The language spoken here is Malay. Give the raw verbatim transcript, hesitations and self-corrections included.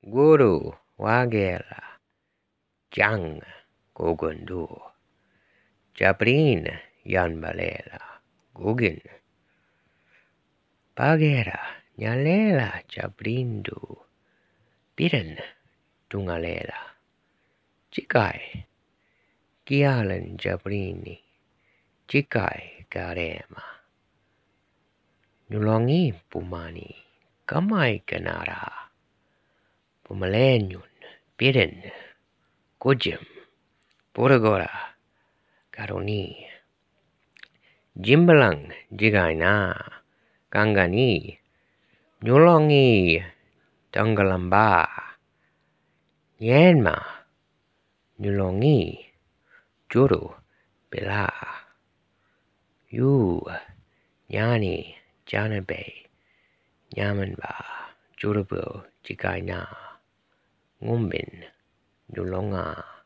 Guru wagela jang gogundu Jabrin yan balela gugin Bagera nyalela jabrindu Biren tungalela Cikai Kialen jabrini Cikai garema Nulongi pumani Kamai kenara Pumalenyun Biren Kujem Puragora Karoni Jimbalang Jigaina Kangani Nyulongi Tanggalamba Yenma Nyulongi Juru Bila Yu Yani Janabe Nyamanba Jurubu Jigaina Ngumbin Nyulonga